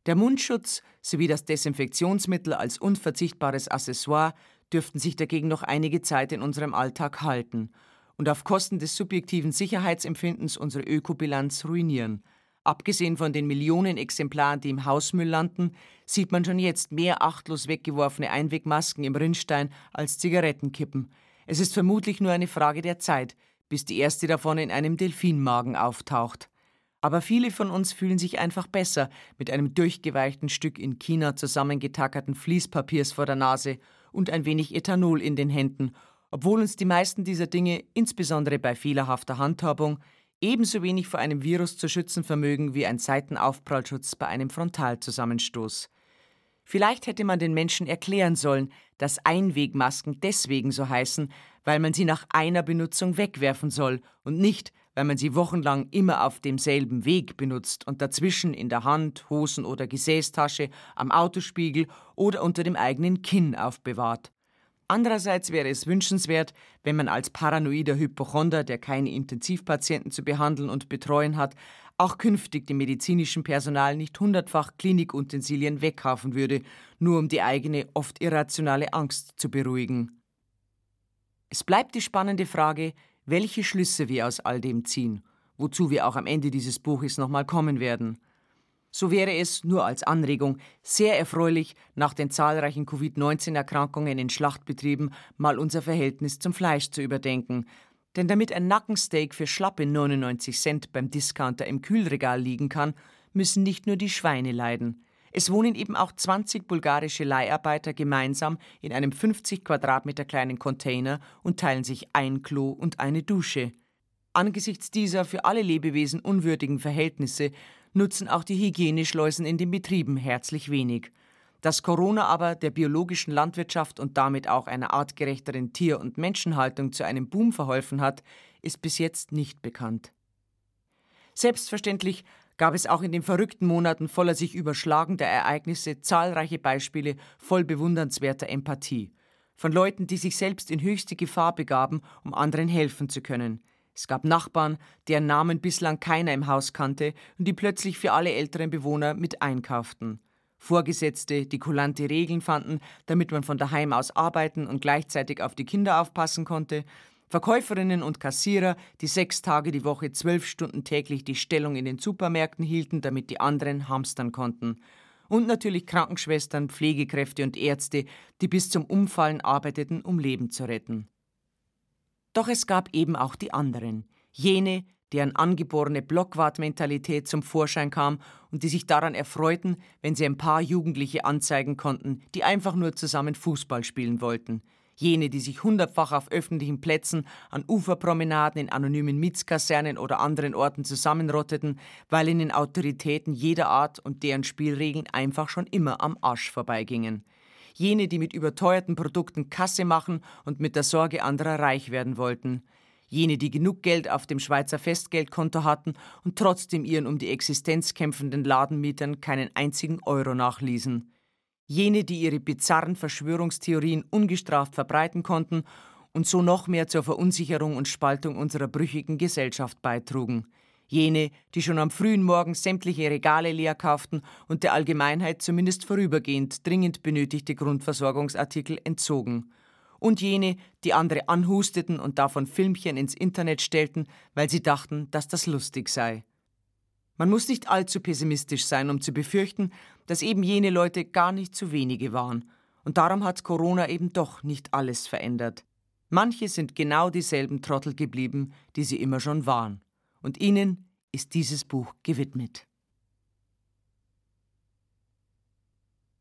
Der Mundschutz sowie das Desinfektionsmittel als unverzichtbares Accessoire dürften sich dagegen noch einige Zeit in unserem Alltag halten und auf Kosten des subjektiven Sicherheitsempfindens unsere Ökobilanz ruinieren. Abgesehen von den Millionen Exemplaren, die im Hausmüll landen, sieht man schon jetzt mehr achtlos weggeworfene Einwegmasken im Rinnstein als Zigarettenkippen. Es ist vermutlich nur eine Frage der Zeit, bis die erste davon in einem Delfinmagen auftaucht. Aber viele von uns fühlen sich einfach besser mit einem durchgeweichten Stück in China zusammengetackerten Fließpapiers vor der Nase und ein wenig Ethanol in den Händen, obwohl uns die meisten dieser Dinge, insbesondere bei fehlerhafter Handhabung, ebenso wenig vor einem Virus zu schützen vermögen wie ein Seitenaufprallschutz bei einem Frontalzusammenstoß. Vielleicht hätte man den Menschen erklären sollen, dass Einwegmasken deswegen so heißen, weil man sie nach einer Benutzung wegwerfen soll und nicht, weil man sie wochenlang immer auf demselben Weg benutzt und dazwischen in der Hand, Hosen- oder Gesäßtasche, am Autospiegel oder unter dem eigenen Kinn aufbewahrt. Andererseits wäre es wünschenswert, wenn man als paranoider Hypochonder, der keine Intensivpatienten zu behandeln und betreuen hat, auch künftig dem medizinischen Personal nicht 100-fach Klinikutensilien wegkaufen würde, nur um die eigene, oft irrationale Angst zu beruhigen. Es bleibt die spannende Frage, welche Schlüsse wir aus all dem ziehen, wozu wir auch am Ende dieses Buches nochmal kommen werden. So wäre es, nur als Anregung, sehr erfreulich, nach den zahlreichen Covid-19-Erkrankungen in Schlachtbetrieben mal unser Verhältnis zum Fleisch zu überdenken. Denn damit ein Nackensteak für schlappe 99 Cent beim Discounter im Kühlregal liegen kann, müssen nicht nur die Schweine leiden. Es wohnen eben auch 20 bulgarische Leiharbeiter gemeinsam in einem 50 Quadratmeter kleinen Container und teilen sich ein Klo und eine Dusche. Angesichts dieser für alle Lebewesen unwürdigen Verhältnisse nutzen auch die Hygieneschleusen in den Betrieben herzlich wenig. Dass Corona aber der biologischen Landwirtschaft und damit auch einer artgerechteren Tier- und Menschenhaltung zu einem Boom verholfen hat, ist bis jetzt nicht bekannt. Selbstverständlich gab es auch in den verrückten Monaten voller sich überschlagender Ereignisse zahlreiche Beispiele voll bewundernswerter Empathie. Von Leuten, die sich selbst in höchste Gefahr begaben, um anderen helfen zu können. Es gab Nachbarn, deren Namen bislang keiner im Haus kannte und die plötzlich für alle älteren Bewohner mit einkauften. Vorgesetzte, die kulante Regeln fanden, damit man von daheim aus arbeiten und gleichzeitig auf die Kinder aufpassen konnte. Verkäuferinnen und Kassierer, die 6 Tage die Woche 12 Stunden täglich die Stellung in den Supermärkten hielten, damit die anderen hamstern konnten. Und natürlich Krankenschwestern, Pflegekräfte und Ärzte, die bis zum Umfallen arbeiteten, um Leben zu retten. Doch es gab eben auch die anderen, jene, deren angeborene Blockwartmentalität zum Vorschein kam und die sich daran erfreuten, wenn sie ein paar Jugendliche anzeigen konnten, die einfach nur zusammen Fußball spielen wollten. Jene, die sich 100-fach auf öffentlichen Plätzen, an Uferpromenaden, in anonymen Mietskasernen oder anderen Orten zusammenrotteten, weil ihnen Autoritäten jeder Art und deren Spielregeln einfach schon immer am Arsch vorbeigingen. Jene, die mit überteuerten Produkten Kasse machen und mit der Sorge anderer reich werden wollten. Jene, die genug Geld auf dem Schweizer Festgeldkonto hatten und trotzdem ihren um die Existenz kämpfenden Ladenmietern keinen einzigen Euro nachließen. Jene, die ihre bizarren Verschwörungstheorien ungestraft verbreiten konnten und so noch mehr zur Verunsicherung und Spaltung unserer brüchigen Gesellschaft beitrugen. Jene, die schon am frühen Morgen sämtliche Regale leer kauften und der Allgemeinheit zumindest vorübergehend dringend benötigte Grundversorgungsartikel entzogen. Und jene, die andere anhusteten und davon Filmchen ins Internet stellten, weil sie dachten, dass das lustig sei. Man muss nicht allzu pessimistisch sein, um zu befürchten, dass eben jene Leute gar nicht zu wenige waren. Und darum hat Corona eben doch nicht alles verändert. Manche sind genau dieselben Trottel geblieben, die sie immer schon waren. Und ihnen ist dieses Buch gewidmet.